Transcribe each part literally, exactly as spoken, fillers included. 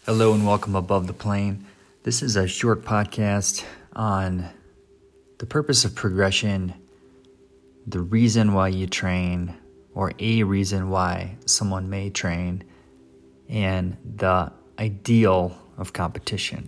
Hello and welcome above the plane. This is a short podcast on the purpose of progression, the reason why you train, or a reason why someone may train, and the ideal of competition.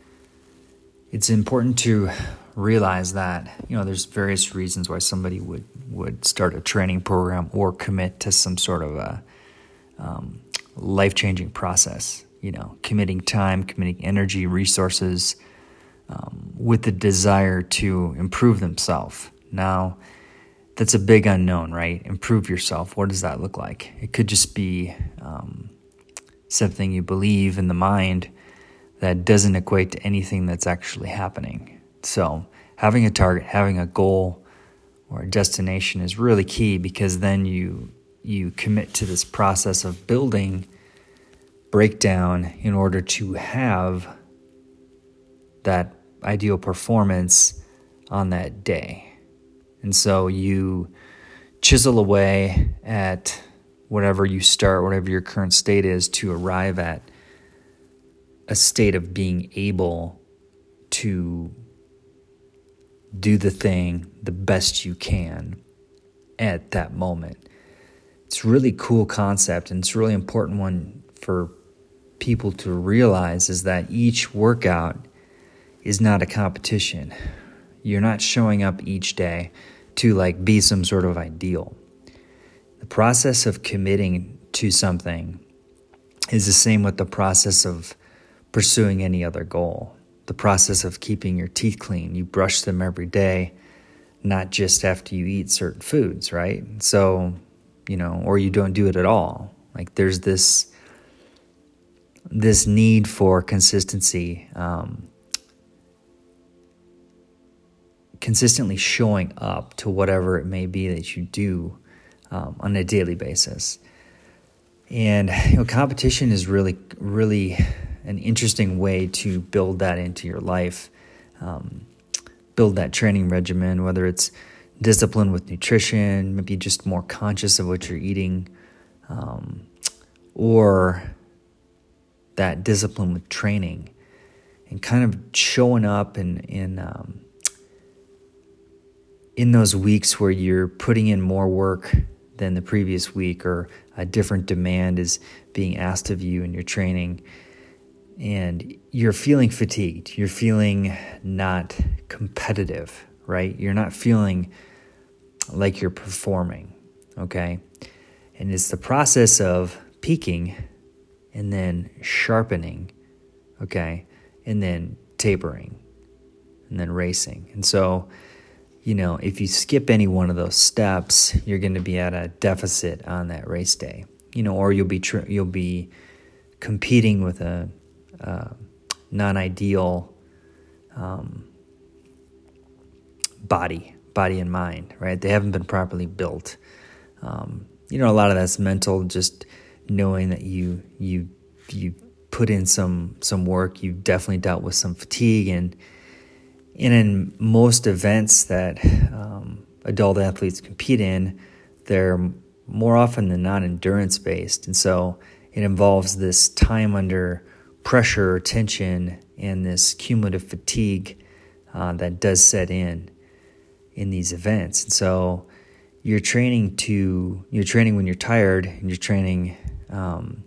It's important to realize that, you know, there's various reasons why somebody would, would start a training program or commit to some sort of a um, life-changing process. You know, committing time, committing energy, resources, um, with the desire to improve themselves. Now, that's a big unknown, right? Improve yourself. What does that look like? It could just be um, something you believe in the mind that doesn't equate to anything that's actually happening. So having a target, having a goal or a destination is really key, because then you you commit to this process of building breakdown in order to have that ideal performance on that day. And so you chisel away at whatever you start, whatever your current state is, to arrive at a state of being able to do the thing the best you can at that moment. It's a really cool concept, and it's a really important one for people to realize, is that each workout is not a competition. You're not showing up each day to like be some sort of ideal. The process of committing to something is the same with the process of pursuing any other goal. The process of keeping your teeth clean. You brush them every day, not just after you eat certain foods, right? So, you know, or you don't do it at all. Like there's this this need for consistency, um, consistently showing up to whatever it may be that you do um, on a daily basis. And you know, competition is really, really an interesting way to build that into your life, um, build that training regimen, whether it's discipline with nutrition, maybe just more conscious of what you're eating, um, or that discipline with training, and kind of showing up in in um, in those weeks where you're putting in more work than the previous week, or a different demand is being asked of you in your training, and you're feeling fatigued, you're feeling not competitive, right? You're not feeling like you're performing, okay? And it's the process of peaking and then sharpening, okay, and then tapering, and then racing. And so, you know, if you skip any one of those steps, you're going to be at a deficit on that race day, you know, or you'll be tr- you'll be competing with a uh, non-ideal um, body, body and mind, right? They haven't been properly built. Um, you know, a lot of that's mental, just knowing that you you you put in some some work. You've definitely dealt with some fatigue, and and in most events that um, adult athletes compete in, they're more often than not endurance based, and so it involves this time under pressure or tension and this cumulative fatigue uh, that does set in in these events. And so you're training to you're training when you're tired, and you're training Um,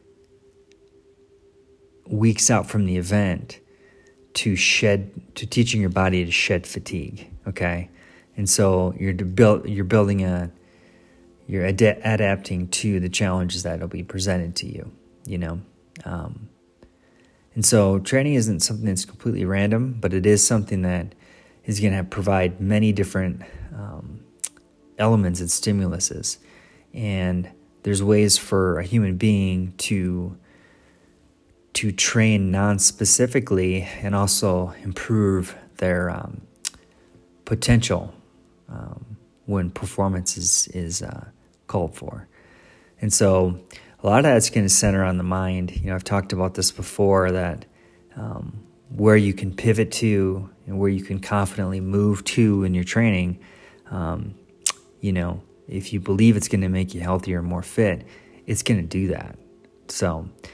weeks out from the event to shed, to teaching your body to shed fatigue. Okay, and so you're to build, you're building a, you're ad- adapting to the challenges that will be presented to you. You know, um, and so training isn't something that's completely random, but it is something that is going to provide many different um, elements and stimuluses, and there's ways for a human being to to train non-specifically and also improve their um, potential um, when performance is, is uh, called for. And so a lot of that's going to center on the mind. You know, I've talked about this before, that um, where you can pivot to and where you can confidently move to in your training, um, you know, if you believe it's going to make you healthier and more fit, it's going to do that. So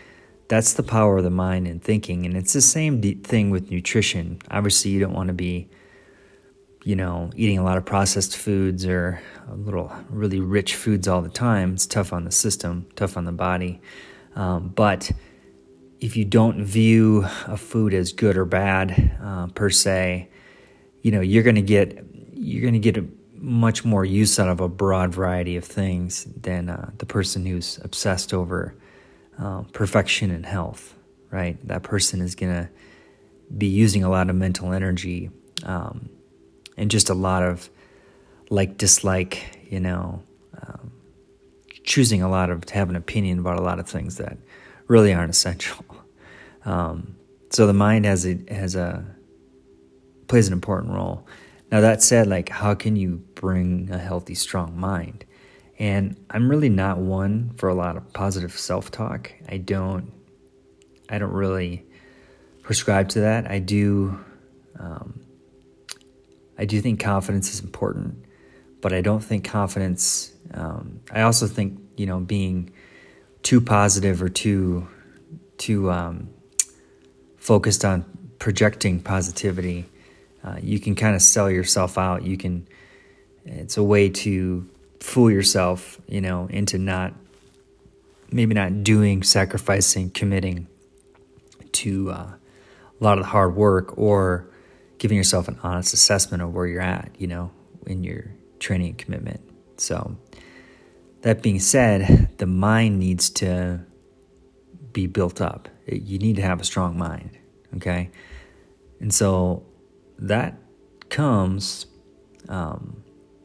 that's the power of the mind and thinking. And it's the same de- thing with nutrition. Obviously, you don't want to be, you know, eating a lot of processed foods or a little really rich foods all the time. It's tough on the system, tough on the body. Um, but if you don't view a food as good or bad uh, per se, you know, you're going to get you're going to get a much more use out of a broad variety of things than uh, the person who's obsessed over uh, perfection and health, right? That person is going to be using a lot of mental energy um, and just a lot of like dislike, you know, um, choosing a lot of to have an opinion about a lot of things that really aren't essential. Um, so the mind has a has a plays an important role. Now that said, like, how can you bring a healthy, strong mind? And I'm really not one for a lot of positive self-talk. I don't, I don't really prescribe to that. I do, um, I do think confidence is important, but I don't think confidence. Um, I also think you know being too positive or too, too um, focused on projecting positivity. Uh, you can kind of sell yourself out. You can, it's a way to fool yourself, you know, into not, maybe not doing, sacrificing, committing to uh, a lot of the hard work, or giving yourself an honest assessment of where you're at, you know, in your training and commitment. So that being said, the mind needs to be built up. You need to have a strong mind, okay? And so that comes um,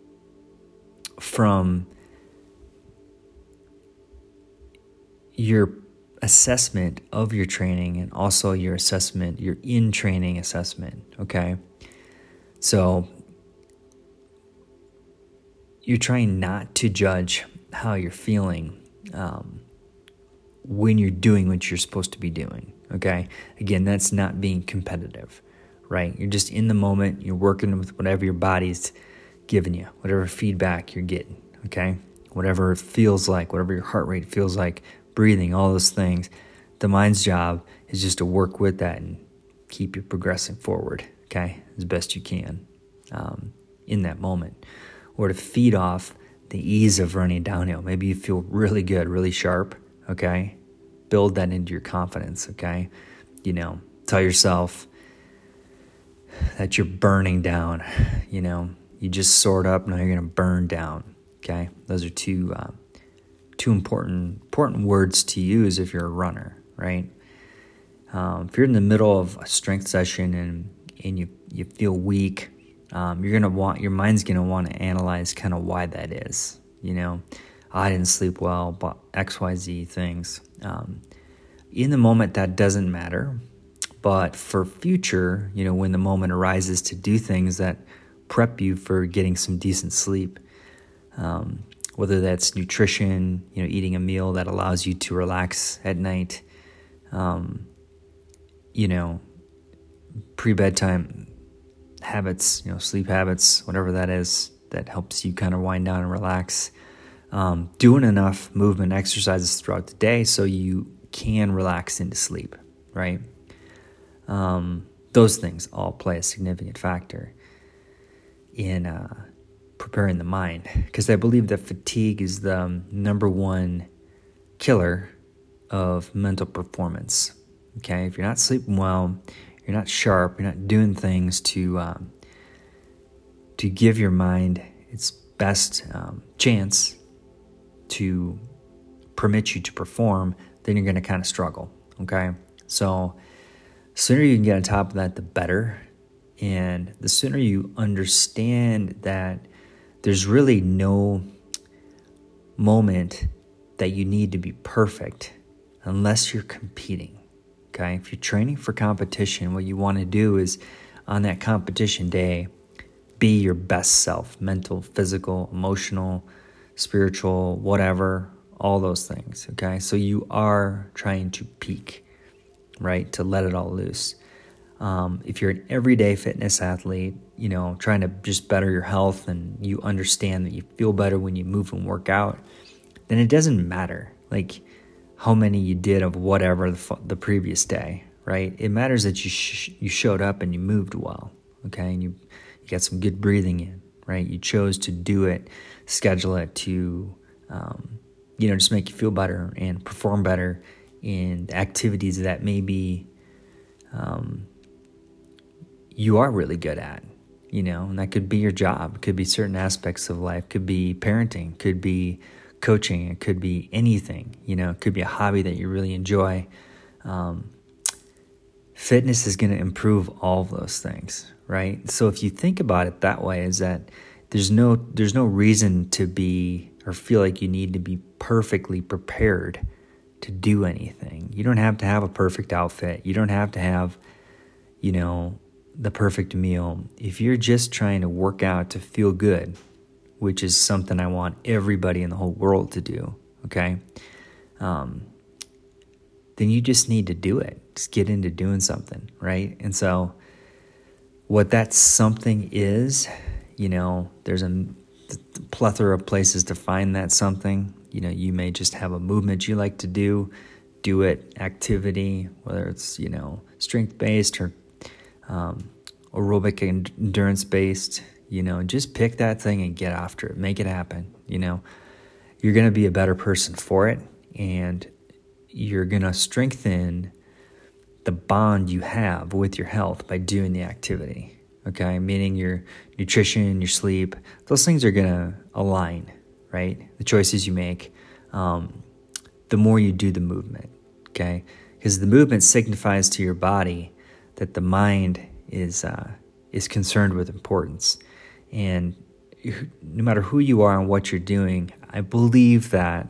from your assessment of your training and also your assessment, your in-training assessment, okay? So you're trying not to judge how you're feeling um, when you're doing what you're supposed to be doing, okay? Again, that's not being competitive. Right? You're just in the moment. You're working with whatever your body's giving you, whatever feedback you're getting, okay? Whatever it feels like, whatever your heart rate feels like, breathing, all those things. The mind's job is just to work with that and keep you progressing forward, okay, as best you can um, in that moment. Or to feed off the ease of running downhill. Maybe you feel really good, really sharp, okay? Build that into your confidence, okay? You know, tell yourself that you're burning down, you know, you just soared up, now you're going to burn down, okay? Those are two uh, two important important words to use if you're a runner, right? Um, if you're in the middle of a strength session and, and you, you feel weak, um, you're going to want, your mind's going to want to analyze kind of why that is, you know? I didn't sleep well, but X Y Z things. Um, in the moment, that doesn't matter. But for future, you know, when the moment arises to do things that prep you for getting some decent sleep, um, whether that's nutrition, you know, eating a meal that allows you to relax at night, um, you know, pre-bedtime habits, you know, sleep habits, whatever that is, that helps you kind of wind down and relax, um, doing enough movement exercises throughout the day so you can relax into sleep, right? Um, those things all play a significant factor in uh, preparing the mind, because I believe that fatigue is the um, number one killer of mental performance. Okay, if you're not sleeping well, you're not sharp, you're not doing things to um, to give your mind its best um, chance to permit you to perform, then you're going to kind of struggle. Okay, so sooner you can get on top of that, the better. And the sooner you understand that there's really no moment that you need to be perfect unless you're competing, okay? If you're training for competition, what you want to do is on that competition day, be your best self, mental, physical, emotional, spiritual, whatever, all those things, okay? So you are trying to peak, right, to let it all loose. Um, if you're an everyday fitness athlete, you know, trying to just better your health and you understand that you feel better when you move and work out, then it doesn't matter, like, how many you did of whatever the, the previous day, right? It matters that you sh- you showed up and you moved well, okay? And you, you got some good breathing in, right? You chose to do it, schedule it to, um, you know, just make you feel better and perform better in activities that maybe um, you are really good at, you know, and that could be your job, could be certain aspects of life, could be parenting, could be coaching, it could be anything, you know, it could be a hobby that you really enjoy. Um, fitness is going to improve all of those things, right? So if you think about it that way, is that there's no there's no reason to be or feel like you need to be perfectly prepared to do anything. You don't have to have a perfect outfit. You don't have to have, you know, the perfect meal. If you're just trying to work out to feel good, which is something I want everybody in the whole world to do, okay? Um, then you just need to do it. Just get into doing something, right? And so what that something is, you know, there's a plethora of places to find that something. You know, you may just have a movement you like to do, do it, activity, whether it's, you know, strength-based or um, aerobic endurance-based. You know, just pick that thing and get after it. Make it happen. You know, you're going to be a better person for it, and you're going to strengthen the bond you have with your health by doing the activity. Okay, meaning your nutrition, your sleep, those things are going to align, right? The choices you make, um, the more you do the movement. Okay, because the movement signifies to your body that the mind is uh, is concerned with importance. And no matter who you are and what you're doing, I believe that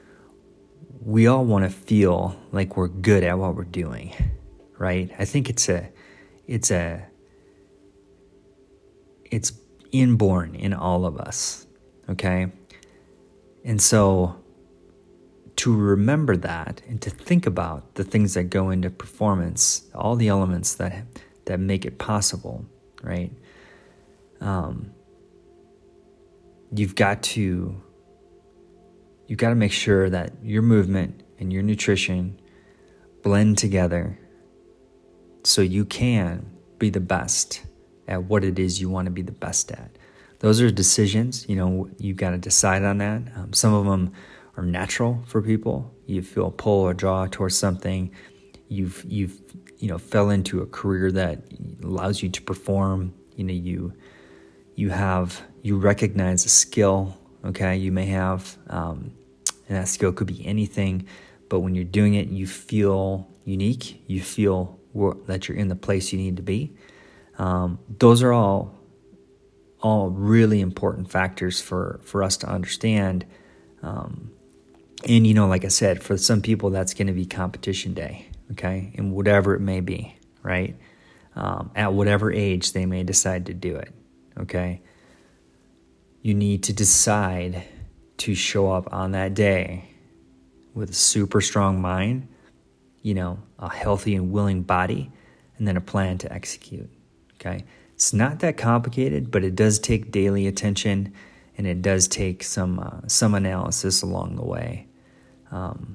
we all want to feel like we're good at what we're doing, right? I think it's a, it's a, it's inborn in all of us, okay? And so to remember that and to think about the things that go into performance, all the elements that that make it possible, right? Um, you've got to you've got to make sure that your movement and your nutrition blend together so you can be the best at what it is you want to be the best at. Those are decisions, you know, you've got to decide on that. Um, some of them are natural for people. You feel a pull or draw towards something. You've, you've, you know, fell into a career that allows you to perform. You know, you, you have, you recognize a skill, okay, you may have, um, and that skill could be anything, but when you're doing it, you feel unique, you feel that you're in the place you need to be. Um, those are all, all really important factors for, for us to understand. Um, and, you know, like I said, for some people, that's going to be competition day, okay, and whatever it may be, right? Um, at whatever age they may decide to do it, okay? You need to decide to show up on that day with a super strong mind, you know, a healthy and willing body, and then a plan to execute, okay? It's not that complicated, but it does take daily attention, and it does take some uh, some analysis along the way. Um,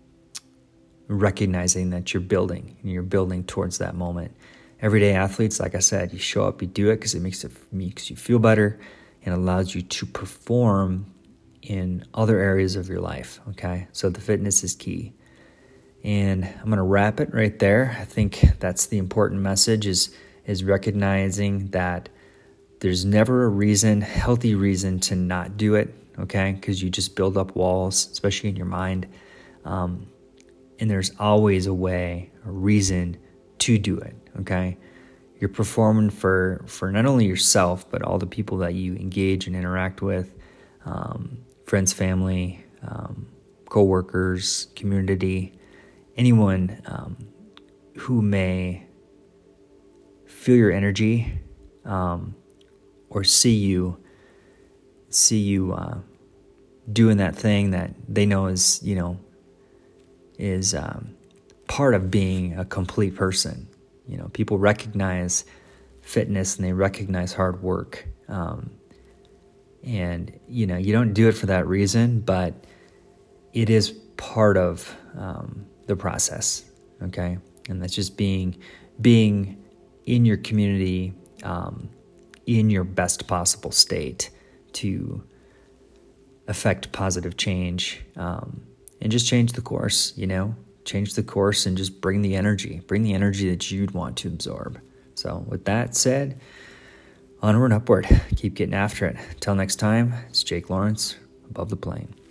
recognizing that you're building, and you're building towards that moment. Everyday athletes, like I said, you show up, you do it because it makes it makes you feel better and allows you to perform in other areas of your life, okay? So the fitness is key. And I'm going to wrap it right there. I think that's the important message is is recognizing that there's never a reason, healthy reason to not do it, okay? Because you just build up walls, especially in your mind. Um, and there's always a way, a reason to do it, okay? You're performing for, for not only yourself, but all the people that you engage and interact with, um, friends, family, um, co-workers, community, anyone um, who may feel your energy um, or see you see you uh, doing that thing that they know is, you know, is um, part of being a complete person. You know, people recognize fitness and they recognize hard work. Um, and, you know, you don't do it for that reason, but it is part of um, the process, okay? And that's just being being in your community, um, in your best possible state to affect positive change, um, and just change the course, you know, change the course and just bring the energy, bring the energy that you'd want to absorb. So with that said, onward and upward, keep getting after it. Until next time, it's Jake Lawrence, Above the Plane.